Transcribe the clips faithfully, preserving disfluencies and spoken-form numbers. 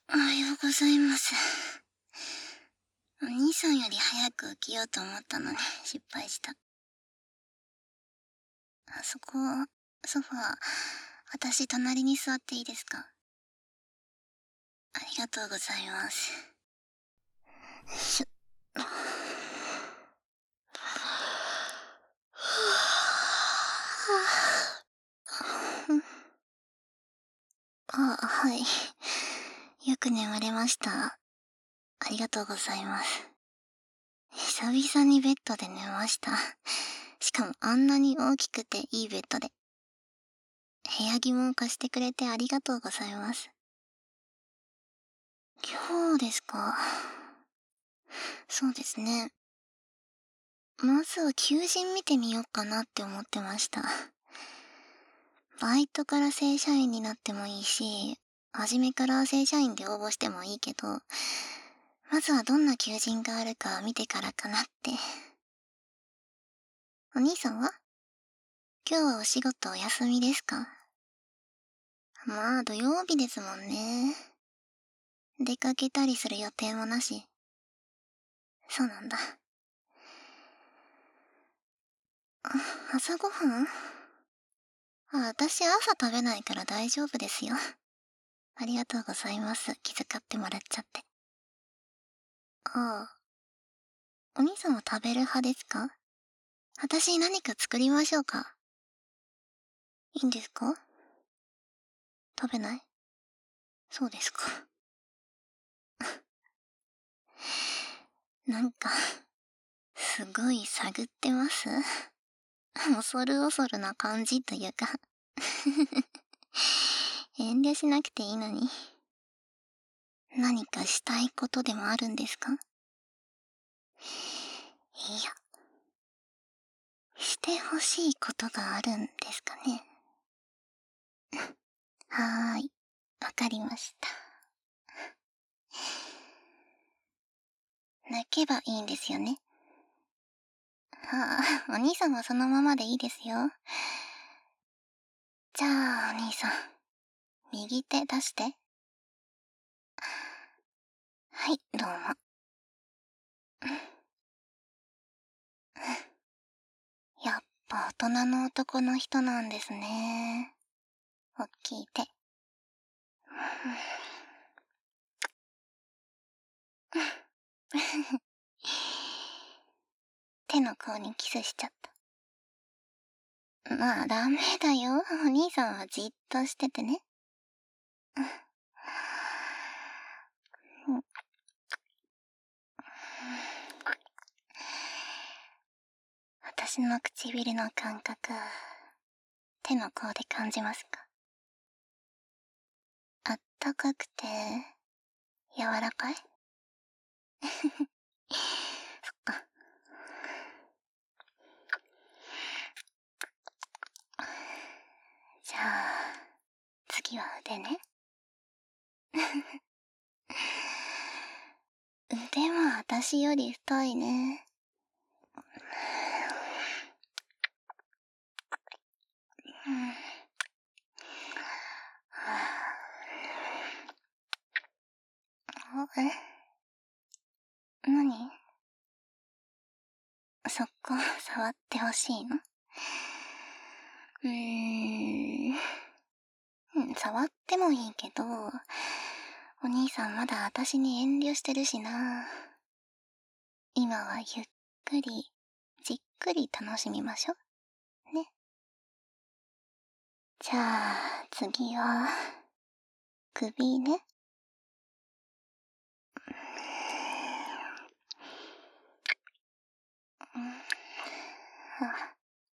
おはようございます。お兄さんより早く起きようと思ったのに失敗した。あそこ、ソファー、私隣に座っていいですか？ありがとうございます。しょあ、はい。よく眠れました。ありがとうございます。久々にベッドで寝ました。しかもあんなに大きくていいベッドで。部屋着も貸してくれてありがとうございます。今日ですか。そうですね。まずは求人見てみようかなって思ってました。バイトから正社員になってもいいし、初めから正社員で応募してもいいけど、まずはどんな求人があるか見てからかなって。お兄さんは？今日はお仕事お休みですか？まあ土曜日ですもんね。出かけたりする予定もなし。そうなんだ。あ、朝ごはん？あ、私朝食べないから大丈夫ですよ。ありがとうございます。気遣ってもらっちゃって。ああ、お兄さんは食べる派ですか？私何か作りましょうか？いいんですか？食べない？そうですか。なんか、すごい探ってます？恐る恐るな感じというか遠慮しなくていいのに。何かしたいことでもあるんですか？いや、してほしいことがあるんですかね。はーい、わかりました。泣けばいいんですよね。はあ、お兄さんはそのままでいいですよ。じゃあ、お兄さん、右手出して。はい、どうも。やっぱ大人の男の人なんですね。おっきい手。手の甲にキスしちゃった。まあ、ダメだよ。お兄さんはじっとしててね。私の唇の感覚、手の甲で感じますか？あったかくて、柔らかい？そっか。じゃあ、次は腕ね。腕は私より太いね。うん。あ、え？何？そこ、触ってほしいの？うーん。うん、触ってもいいけど、お兄さんまだ私に遠慮してるしな。今はゆっくり、じっくり楽しみましょ。ね。じゃあ、次は、首ね。うん、あ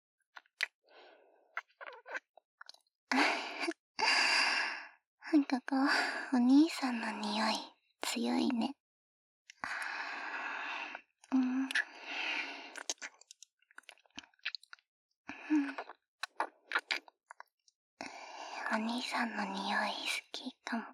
なんかこう、お兄さんの匂い、強いね。うん。うん、お兄さんの匂い好きかも。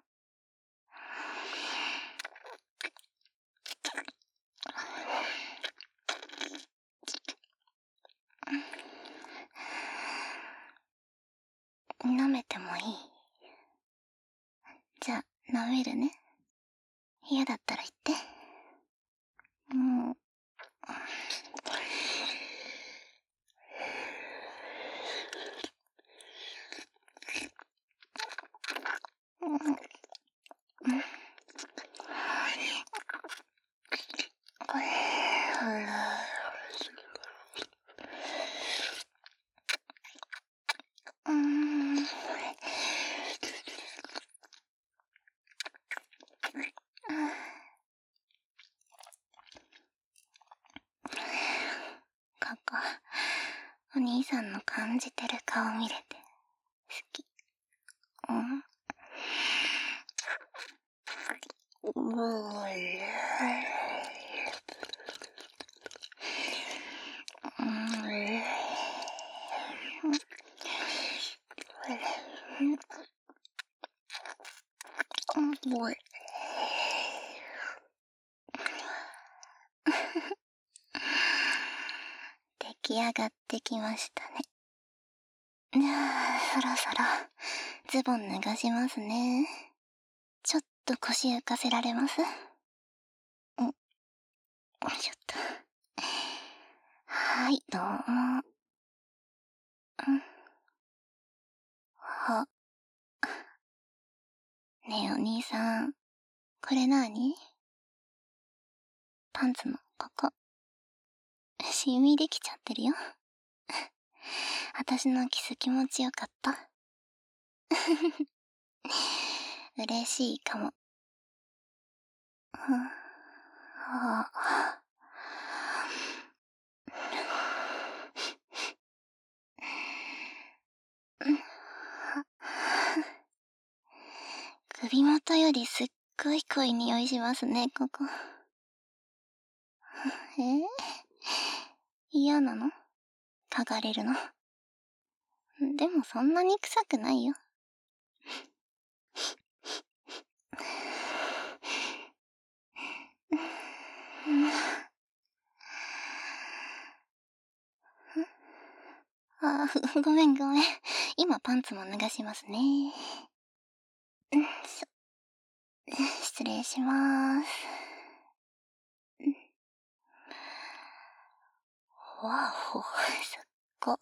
舐めてもいい？じゃあ、舐めるね。 ん。ここ、お兄さんの感じてる顔見れて好き。うん。出来上がってきましたね。じゃあ、そろそろズボン脱がしますね。ちょっと腰浮かせられます？ん、よいしょっと。はい、どうも。うん。は。ねえお兄さん、これなに？パンツのここ。シミできちゃってるよ。私のキス気持ちよかった？嬉しいかも。はあ、首元よりすっごい濃い匂いしますね、ここ。えー、嫌なの？嗅がれるの。でもそんなに臭くないよ。あ、ごめんごめん。今パンツも脱がしますね。失礼しまーす。わお、すっご。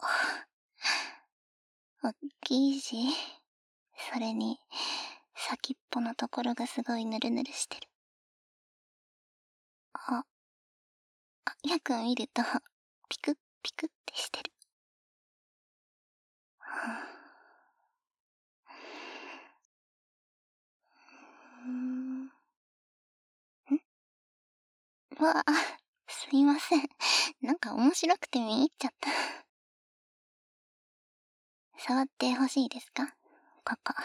おっきいし、それに、先っぽのところがすごいヌルヌルしてる。あ、あ、よく見ると、ピクッピクってしてる。うーん。ん？わあ、すいません。なんか面白くて見入っちゃった。触ってほしいですか？ここ。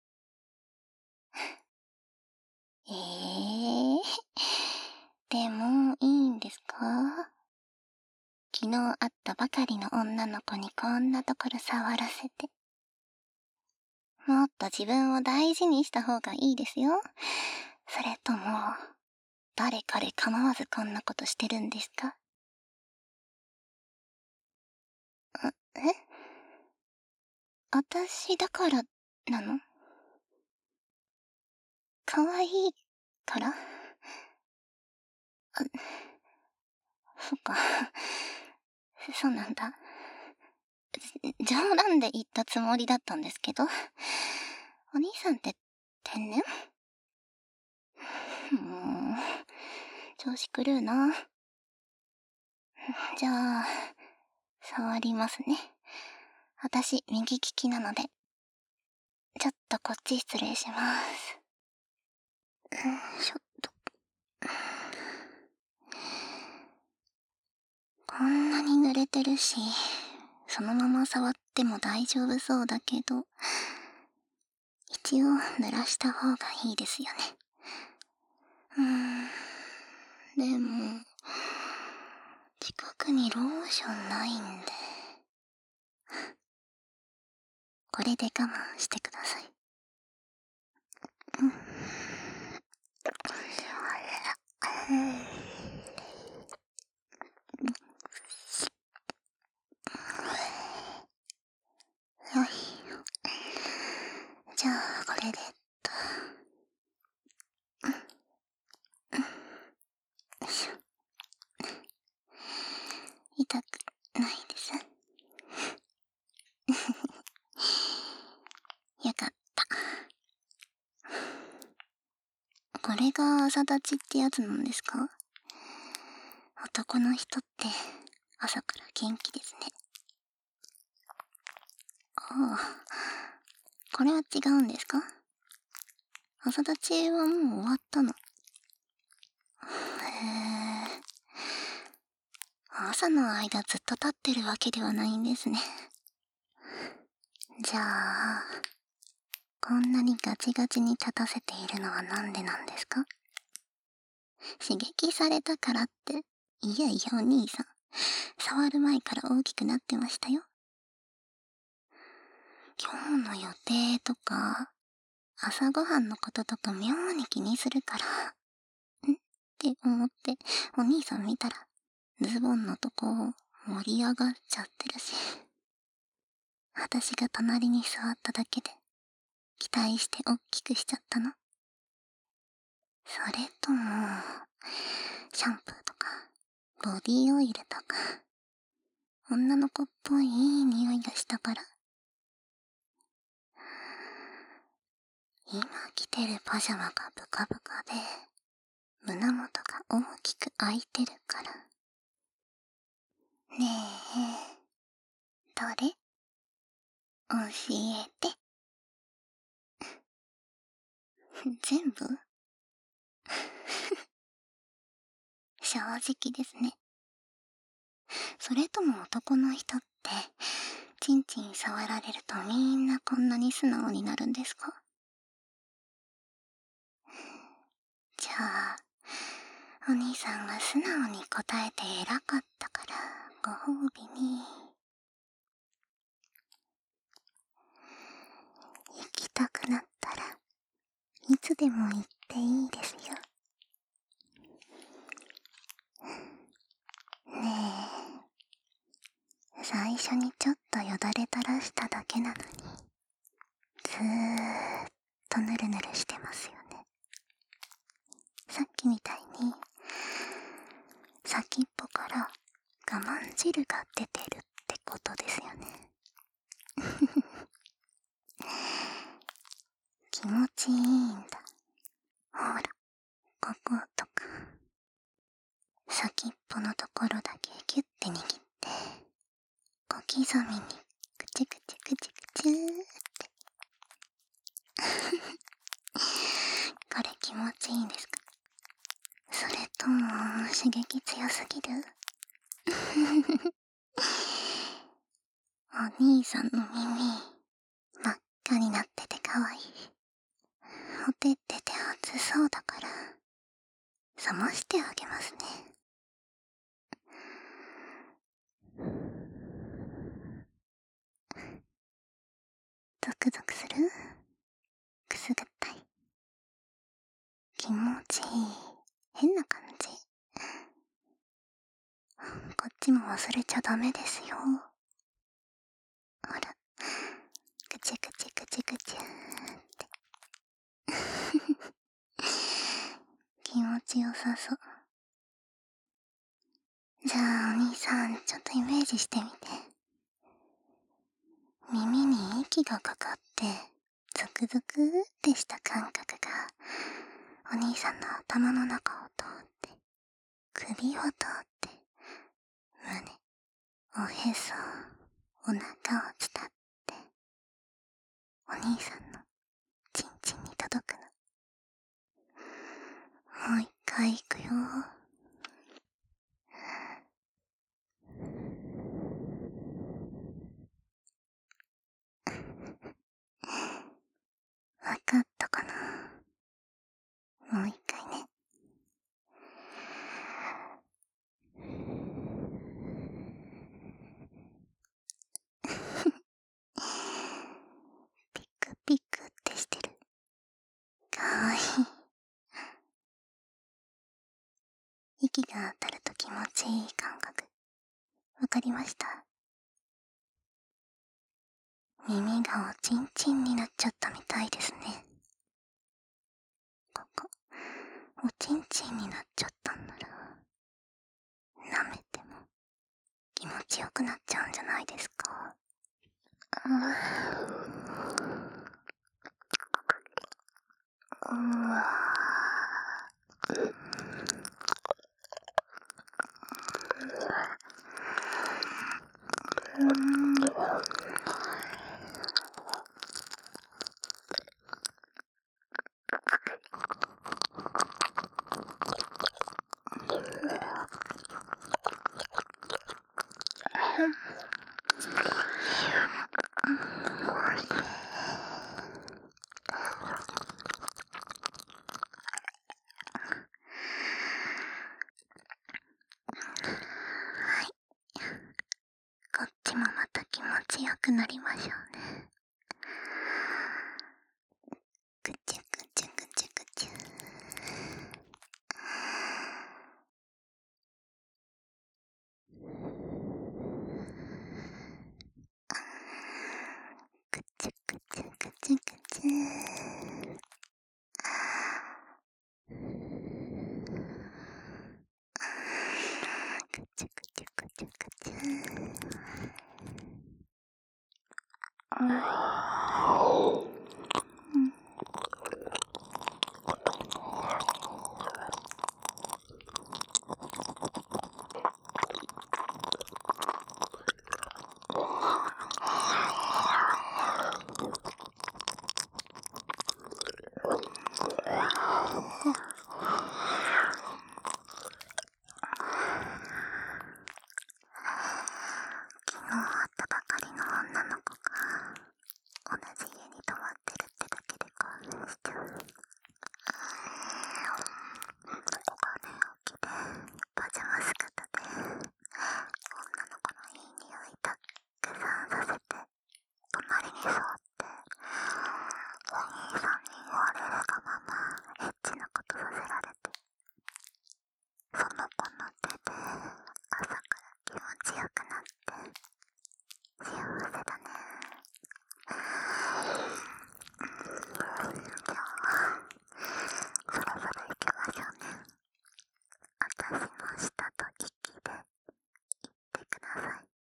えー、でも、いいんですか？昨日会ったばかりの女の子にこんなところ触らせて。もっと自分を大事にした方がいいですよ。それとも、誰彼構わずこんなことしてるんですか？え？私だからなの？可愛いから？あ、そっか。そうなんだ。冗談で言ったつもりだったんですけど。お兄さんって天然？もう、調子狂うな。じゃあ、触りますね。私、右利きなので。ちょっとこっち失礼します。よいしょっと。こんなに濡れてるし、そのまま触っても大丈夫そうだけど、一応濡らした方がいいですよね。うーん、でも、近くにローションないんで、これで我慢してください。うん。よい。じゃあ、これでっと。よいしょ。 痛くないです。よかった。これが朝立ちってやつなんですか？男の人って朝から元気ですね。ああ、これは違うんですか？朝立ちはもう終わったの？へえ。朝の間ずっと立ってるわけではないんですね。じゃあ、こんなにガチガチに立たせているのはなんでなんですか？刺激されたからって。いやいやお兄さん、触る前から大きくなってましたよ。今日の予定とか、朝ごはんのこととか妙に気にするから、んって思って、お兄さん見たら、ズボンのとこ盛り上がっちゃってるし。私が隣に座っただけで、期待しておっきくしちゃったの？それとも、シャンプーとか、ボディオイルとか、女の子っぽいいい匂いがしたから？今着てるパジャマがブカブカで、胸元が大きく開いてるから。ねえ、どれ？教えて。全部？正直ですね。それとも男の人って、チンチン触られるとみんなこんなに素直になるんですか？じゃあ、お兄さんが素直に答えて偉かったから、ご褒美に、行きたくなったら、いつでも行っていいですよ。ねえ、最初にちょっとよだれ垂らしただけなのに、ずーっとぬるぬるしてますよね。さっきみたいに、先っぽから我慢汁が出てるってことですよね。気持ちいいんだ。ほら、こことか。先っぽのところだけギュッて握って、小刻みにくちくちくちくちゅーって。これ気持ちいいんですか？それとも刺激強すぎる？お兄さんの耳、真っ赤になっててかわいい。ほてってて熱そうだから、冷ましてあげますね。ゾクゾクする？くすぐったい？気持ちいい？変な感じ？こっちも忘れちゃダメですよ。ほら、くちゅくちゅくちゅくちゅーって。気持ちよさそう。じゃあお兄さん、ちょっとイメージしてみて。耳に息がかかって、ゾクゾクってした感覚が、お兄さんの頭の中を通って、首を通って、胸、おへそ、お腹を伝って、お兄さんのチンチンに届くの。もう一回行くよ。わかったかな？もう一回ね。ピクピクってしてる。かわいい。息が当たると気持ちいい感覚。わかりました？耳がおちんちんになっちゃったみたいですね。ここ、おちんちんになっちゃったんなら、舐めてもちよくなっちゃうんじゃないですか。うわうわこっちもまた気持ちよくなりましょうね。ぐちゅぐちゅぐちゅぐちゅ。ぐちゅぐちゅぐちゅぐちゅ。ぐちゅぐちゅぐちゅぐちゅ。うん昨日会ったばかりの女の子が同じ家に泊まってるってだけで興奮しちゃう。そこが寝起きでパジャマ姿で女の子のいい匂いたくさんさせて隣に座ってお兄さんに言われるがままエッチなことさせられて、その子の手で朝から気持ちよくなって幸せだね。じゃあそろそろ行きましょうね。私の舌と息で言ってください。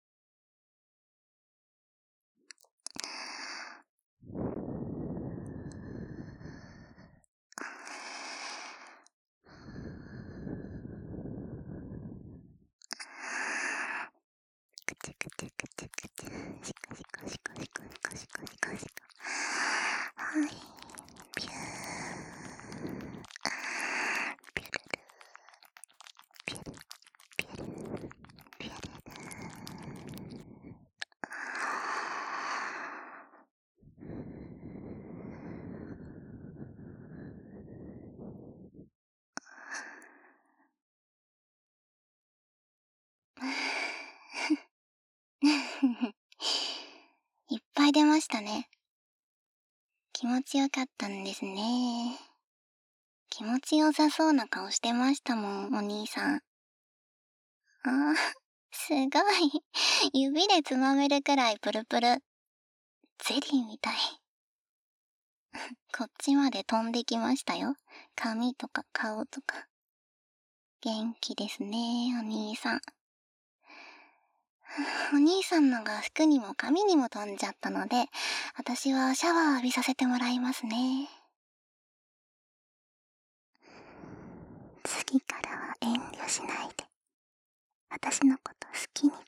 ぐちゅぐちゅぐちゅぐちゅ。しこしこしこしこしこしこしこしこ。はい。ピュー。ピュルル。ピュルピュルピュルル。いっぱい出ましたね。気持ちよかったんですね。気持ちよさそうな顔してましたもん、お兄さん。あー、すごい。指でつまめるくらいプルプル。ゼリーみたい。こっちまで飛んできましたよ。髪とか顔とか。元気ですね、お兄さん。お兄さんのが服にも髪にも飛んじゃったので、私はシャワー浴びさせてもらいますね。次からは遠慮しないで。私のこと好きになっ